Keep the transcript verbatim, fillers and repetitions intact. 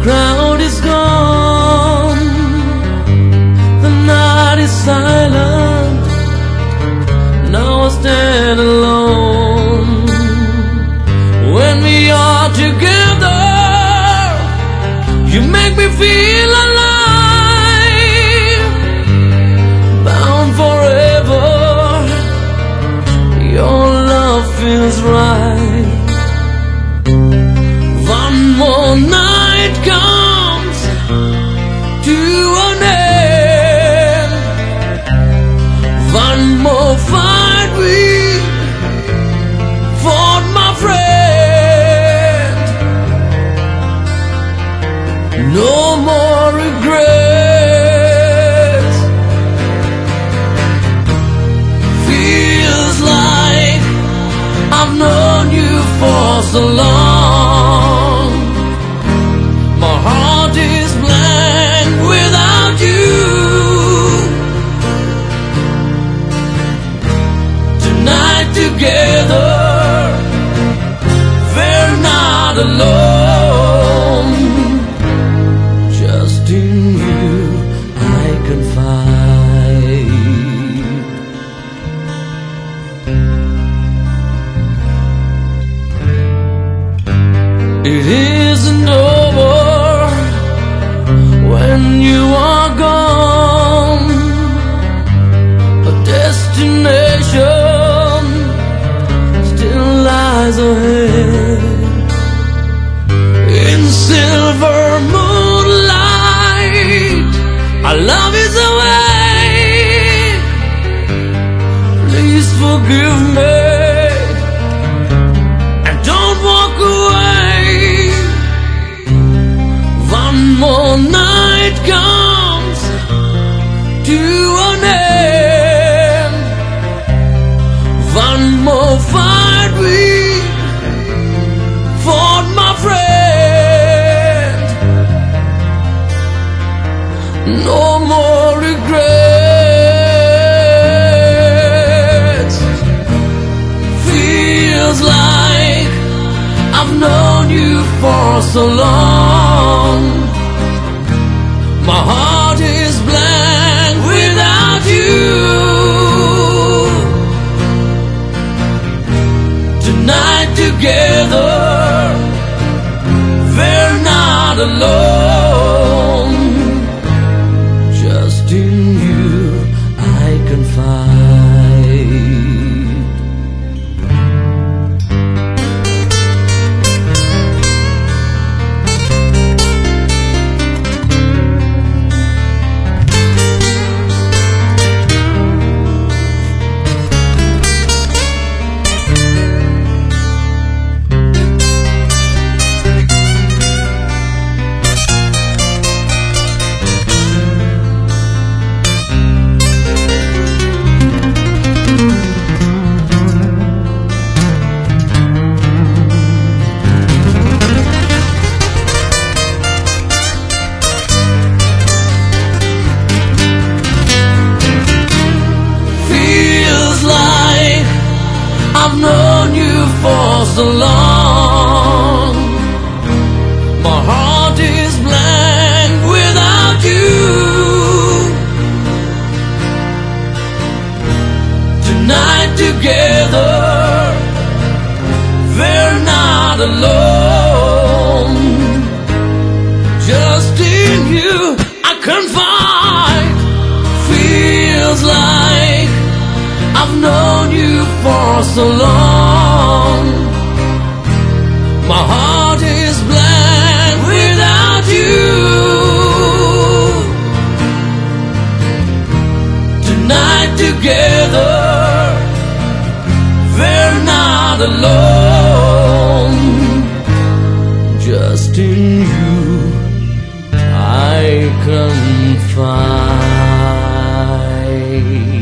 crowd is gone, the night is silent. Now I stand alone. When we are together, you make me feel alive, bound forever. Your love feels right. One more night comes to an end. One more fight we fought, my friend. No more regrets. Feels like I've known you for so long. My heart is blank without you. Tonight together, we're not alone. Just in you I confide. It isn't over when you are gone. A destination still lies ahead. In silver moonlight, our love is away. Please forgive me and don't walk away. One more night comes to an end. One more fight we fought, my friend. No more regrets. Feels like I've known you for so long. My heart is blank without you. Tonight together, we're not alone. Just in you I confide. I've known you for so long. My heart is blank without you. Tonight together, we're not alone. Just in you I confide. Feels like I've known you for so long. My heart is blank without you. Tonight together, we're not alone. Just in you I confide.